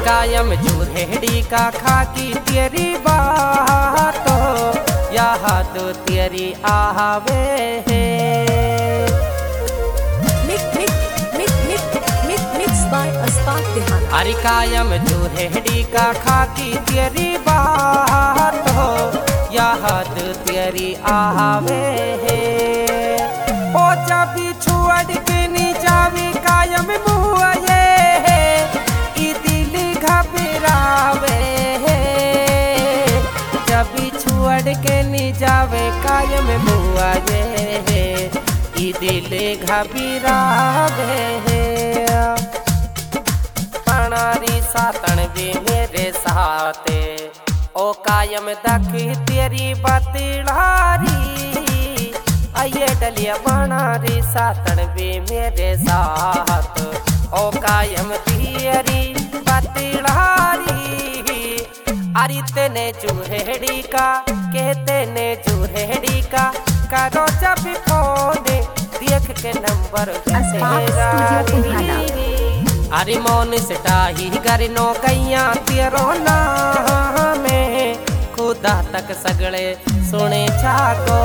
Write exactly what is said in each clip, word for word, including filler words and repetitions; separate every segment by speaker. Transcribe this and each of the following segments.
Speaker 1: कायम जुरेड़ी का खाकी तेरी बात याद तेरी आवे है। अरे कायम जुरेड़ी का खाकी तेरी बात हो याद तेरी आवे है। ओ जब छोड़ के नी जावे कायम मुआ ये ई दिल घबरावे है। जब छोड़ के नी जावे कायम मुआ ये ई दिल घबरावे है। पणारी सातन भी मेरे साथे ओ कायम दखी तेरी बतलारी आइए डलिया बनारी सातन भी मेरे साथ ओ कायम तेरी बतलारी। अरे तेने जुहेड़ी का कहते ने जुहेड़ी का करो जब फोन देख के नंबर अरे मौन सटाही करनो कैया तेरो नाम में खुदा तक सगले सुने छाको।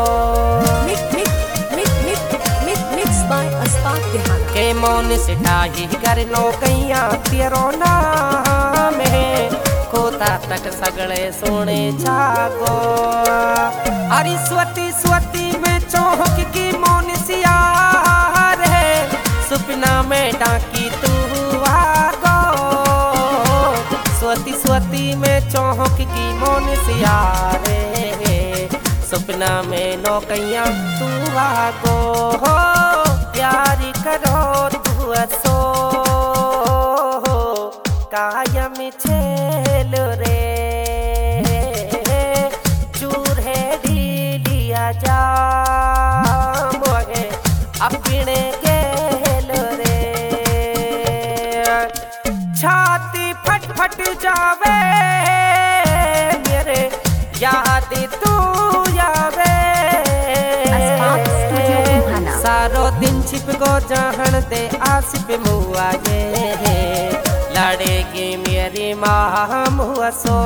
Speaker 1: के मौन सटाही करनो कैया तेरो नाम में खुदा तक सगले सुने छाको। अरे स्वती स्वती में चौक की मौन सियार है सपना में डाकी तू आगो। स्वती स्वती में चौक की मौन सियारे सपना में नौकैया तू आगो। प्यार करो तू असो कायम छेल रे चूरे ढीलिया जा मोहे अपने छाती फट फट जावे मेरे याद तू आवे। सारो दिन छिप गो जहन दे आसिफ मुआ ये लड़ेगी मेरी माँ मुआ सो।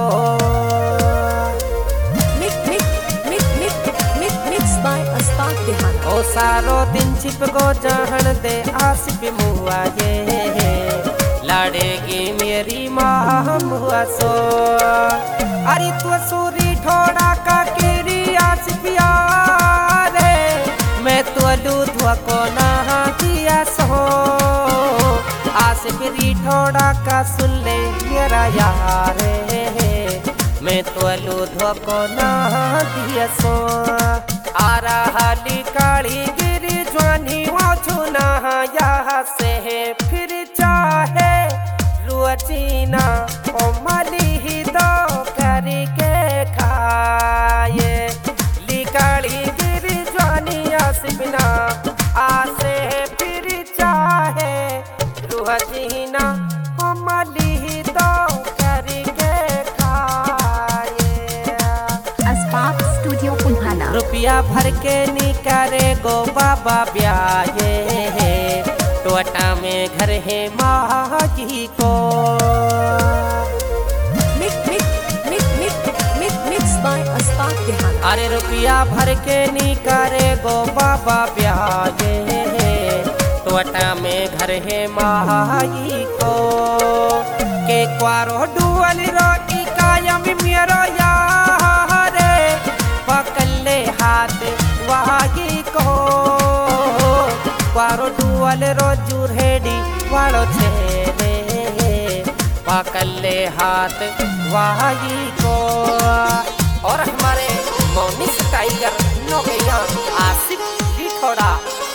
Speaker 1: ओ सारो दिन छिप गो जहन दे आसिफ मुआ ये लड़ेगी मेरी माँ मुआ सो। अरे तू सूरी ठोड़ा का केरी आस प्यार है मैं तो लूधुआ को नहा दिया सो। आस फिरी ठोड़ा का सुन ले मेरा यार है मैं तो लूधुआ को नहा दिया सो। आ रहा काली गिरी ज्वानी वो छुना यहाँ से फिर चाहे रुचीना ओ मली ही दो करके खाए लिकाली गिरी ज्वानी आसिफना आसे फिर चाहे रुचीना ओ मली ही दो करके खाए।
Speaker 2: अस्पाक स्टूडियो पुन्हाना
Speaker 1: रुपया भर के निकारे गो बाबा ब्याहे टोटा में घर है माँ जी को। अरे रुपया भर के निकारे गो बाबा ब्याहे टोटा में घर है माँ जी को। के क्वारो डुअल रोटी कायम मेरो यार पकड़ हाथ वागी को। क्वारो डुअल रोजू रेडी वालो छेले पकड़ हाथ वागी को। और हमारे मोनिस टाइगर नौकैया आसिफ ठोड़ा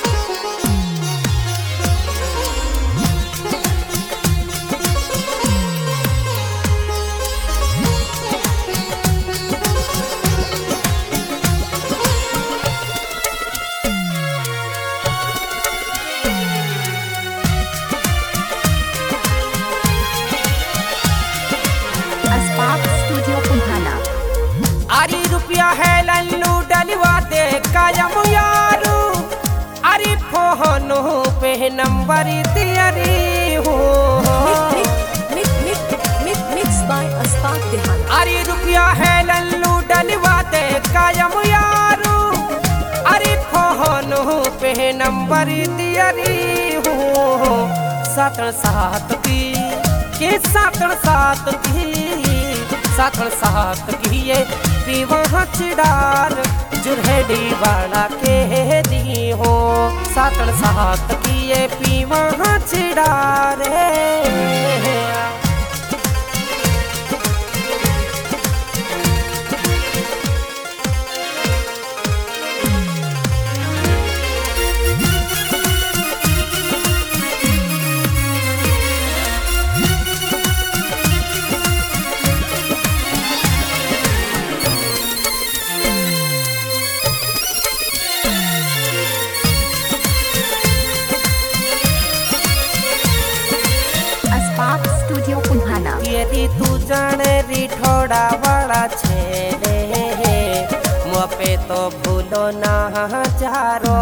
Speaker 1: रुपया है लल्लू डलवा दे कायम यारू। अरे फोनो पे नंबर तेरी हो रुपया है लल्लू डलवा दे कायम यारू अरे फोन पे नंबर दियरी हो सातन सात की के सातन सात की सातन सात की ये पीवा चिड़ार जुरहेडी वाला के दी हो सातन सात की ये पीवा चिड़ारे
Speaker 2: स्टूडियो पुन्हाना
Speaker 1: यदि तू जाने रिठोड़ा वाला छेड़े मुँह पे तो भूलो ना चारो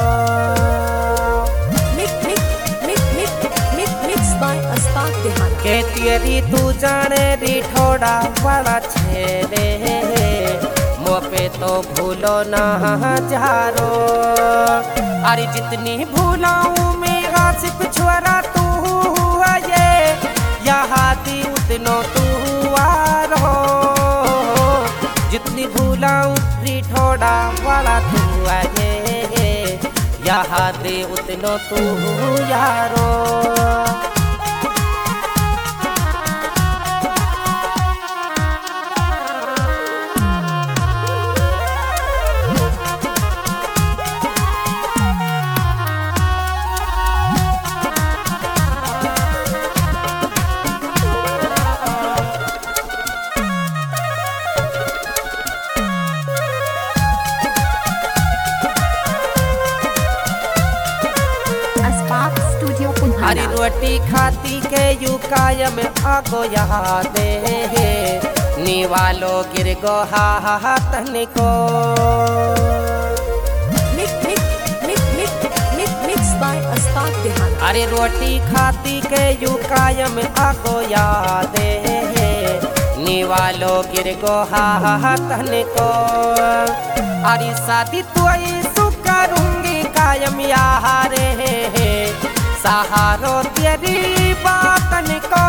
Speaker 1: के तेरी तू जाने रिठोड़ा वाला छेड़े मुँह पे तो भूलो ना चारो अरे जितनी भूलाऊं मैं आसिफ छोरा तू ये यहाँ दी उतनो तू आरो जितनी भूलाऊं रिठोड़ा वाला तू आये यहाँ दे उतनो तू यारो हरी रोटी खाती के यू कायम आगो यहाँ दे निवालो गिर गो हाथन को अरे रोटी खाती के यू कायम आगो यहाँ दे निवालो गिर गो हाथन को अरे शादी तो ऐसु करूंगी कायम यहाँ रे सहारो तेरी बातन को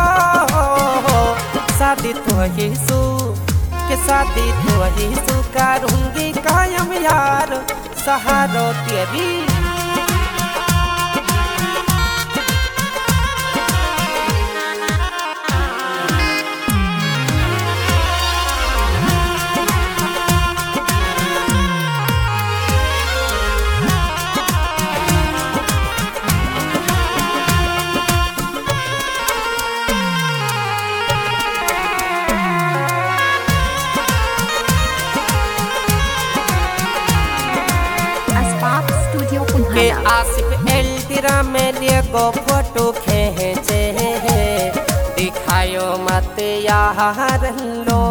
Speaker 1: शादी तो ही सु के शादी तो ही सु करूंगी कायम यार सहारो तेरी के आसिफ एल्टीरा में गो फोटो खींचे दिखायो मत यार लो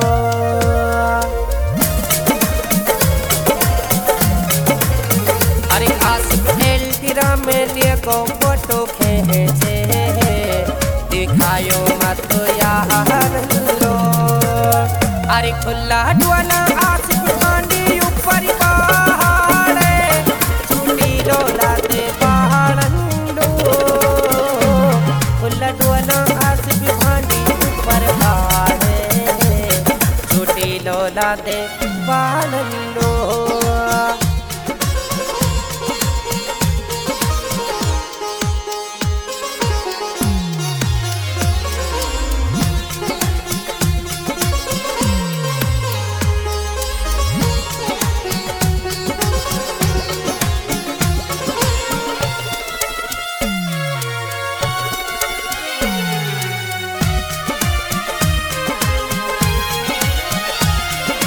Speaker 1: अरे आसिफ एल्टीरा में गो फोटो खींचे दिखायो मत यार लो अरे खुला डुआला आसिफ पांडी ऊपर लोला दे बालन